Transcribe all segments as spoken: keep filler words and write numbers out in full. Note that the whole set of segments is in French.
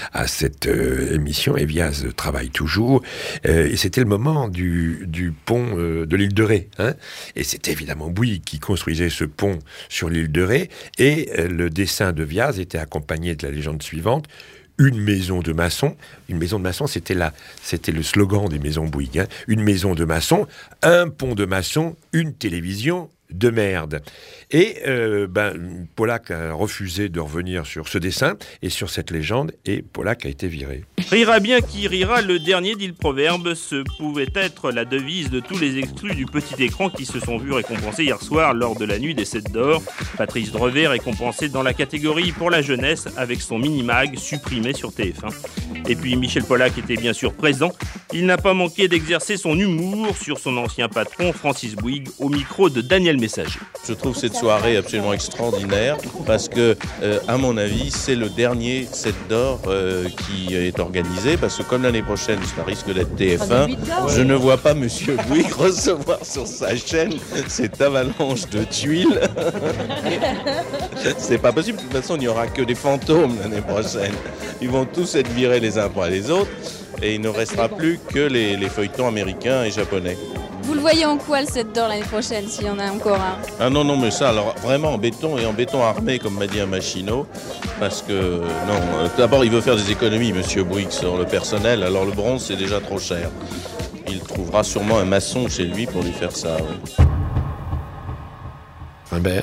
à cette euh, émission, et Viaz travaille toujours, euh, et c'était le moment du, du pont euh, de l'île de Ré, hein, et c'était évidemment Bouygues qui construisait ce pont sur l'île de Ré, et euh, le dessin de Viaz était accompagné de la légende suivante: une maison de maçons. Une maison de maçons, c'était, la, c'était le slogan des maisons Bouygues. Hein. Une maison de maçons, un pont de maçons, une télévision de merde. Et euh, ben, Pollack a refusé de revenir sur ce dessin et sur cette légende, et Pollack a été viré. Rira bien qui rira, le dernier dit le proverbe. Ce pouvait être la devise de tous les exclus du petit écran qui se sont vus récompensés hier soir lors de la nuit des sept d'or. Patrice Drevet récompensé dans la catégorie pour la jeunesse avec son mini-mag supprimé sur T F un. Et puis Michel Pollack était bien sûr présent. Il n'a pas manqué d'exercer son humour sur son ancien patron Francis Bouygues au micro de Daniel Messager. Je trouve cette soirée absolument extraordinaire parce que, euh, à mon avis, c'est le dernier sept d'or euh, qui est organisé, parce que comme l'année prochaine, ça risque d'être T F un, je ne vois pas Monsieur Bouygues recevoir sur sa chaîne cette avalanche de tuiles. C'est pas possible. De toute façon, il n'y aura que des fantômes l'année prochaine. Ils vont tous être virés les uns après les autres et il ne restera plus que les, les feuilletons américains et japonais. Vous le voyez en quoi le sept d'or l'année prochaine, s'il y en a encore un? Ah non, non, mais ça, alors vraiment en béton et en béton armé, comme m'a dit un machinot, parce que, non, euh, d'abord il veut faire des économies, Monsieur Bouygues, sur le personnel, alors le bronze c'est déjà trop cher. Il trouvera sûrement un maçon chez lui pour lui faire ça, oui. Albert ?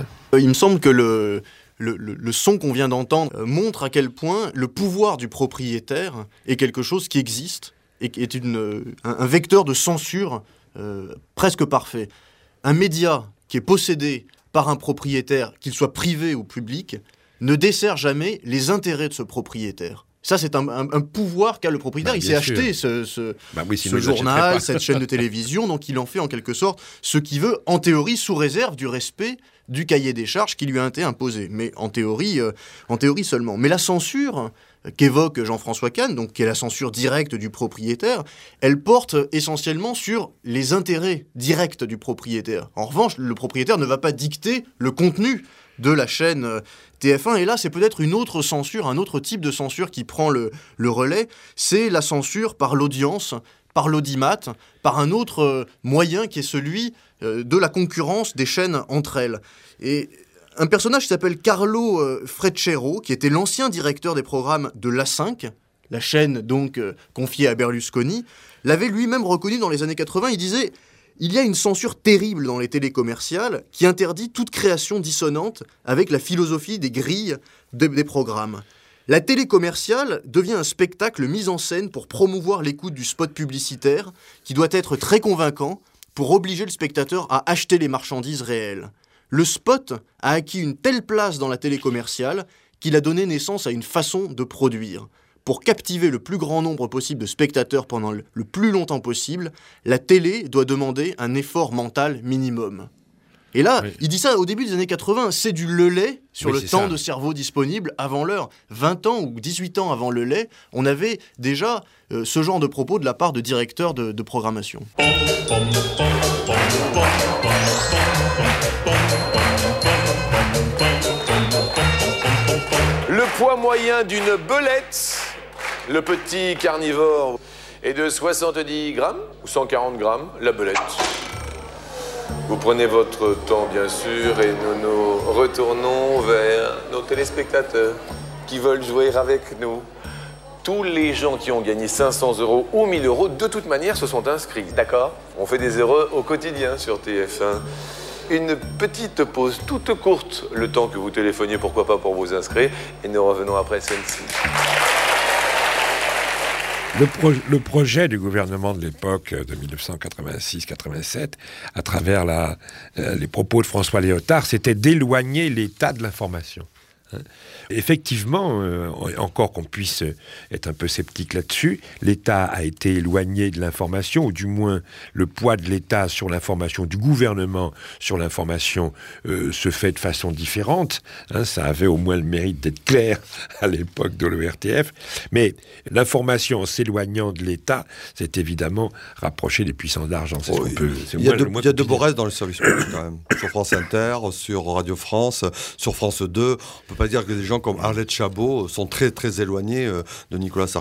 Il me semble que le... Le, le, le son qu'on vient d'entendre montre à quel point le pouvoir du propriétaire est quelque chose qui existe et qui est une, un, un vecteur de censure euh, presque parfait. Un média qui est possédé par un propriétaire, qu'il soit privé ou public, ne dessert jamais les intérêts de ce propriétaire. Ça, c'est un, un, un pouvoir qu'a le propriétaire. Bah, il s'est sûr. acheté ce, ce, bah oui, ce journal, cette chaîne de télévision, donc il en fait en quelque sorte ce qu'il veut, en théorie, sous réserve du respect du cahier des charges qui lui a été imposé. Mais en théorie, euh, en théorie seulement. Mais la censure euh, qu'évoque Jean-François Kahn, donc qui est la censure directe du propriétaire, elle porte essentiellement sur les intérêts directs du propriétaire. En revanche, le propriétaire ne va pas dicter le contenu de la chaîne euh, T F un. Et là, c'est peut-être une autre censure, un autre type de censure qui prend le, le relais. C'est la censure par l'audience, par l'audimat, par un autre euh, moyen qui est celui euh, de la concurrence des chaînes entre elles. Et un personnage qui s'appelle Carlo euh, Freccero, qui était l'ancien directeur des programmes de l'A cinq, la chaîne donc euh, confiée à Berlusconi, l'avait lui-même reconnu dans les années quatre-vingts. Il disait: il y a une censure terrible dans les télécommerciales qui interdit toute création dissonante avec la philosophie des grilles de, des programmes. La télé commerciale devient un spectacle mis en scène pour promouvoir l'écoute du spot publicitaire qui doit être très convaincant pour obliger le spectateur à acheter les marchandises réelles. Le spot a acquis une telle place dans la télé commerciale qu'il a donné naissance à une façon de produire. Pour captiver le plus grand nombre possible de spectateurs pendant le plus longtemps possible, la télé doit demander un effort mental minimum. Et là, oui. Il dit ça au début des années quatre-vingts, c'est du le lait sur oui, le temps ça. de cerveau disponible avant l'heure. vingt ans ou dix-huit ans avant le lait, on avait déjà euh, ce genre de propos de la part de directeurs de, de programmation. Le poids moyen d'une belette, le petit carnivore, est de soixante-dix grammes ou cent quarante grammes, la belette. Vous prenez votre temps, bien sûr, et nous nous retournons vers nos téléspectateurs qui veulent jouer avec nous. Tous les gens qui ont gagné cinq cents euros ou mille euros, de toute manière, se sont inscrits, d'accord? On fait des heureux au quotidien sur T F un. Une petite pause toute courte, le temps que vous téléphoniez, pourquoi pas, pour vous inscrire, et nous revenons après celle-ci. Le, pro- le projet du gouvernement de l'époque, de dix-neuf cent quatre-vingt-six quatre-vingt-sept, à travers la, euh, les propos de François Léotard, c'était d'éloigner l'État de l'information. Hein. Effectivement, euh, encore qu'on puisse être un peu sceptique là-dessus, l'État a été éloigné de l'information, ou du moins le poids de l'État sur l'information, du gouvernement sur l'information euh, se fait de façon différente. Hein, ça avait au moins le mérite d'être clair à l'époque de l'O R T F. Mais l'information, en s'éloignant de l'État, c'est évidemment rapprocher des puissances d'argent. C'est oh, ce qu'on peut, c'est il y a de, il y a de beaux restes dans le service public quand même. Sur France Inter, sur Radio France, sur France deux. On peut peut pas dire que des gens comme Arlette Chabot sont très très éloignés de Nicolas Sarkozy.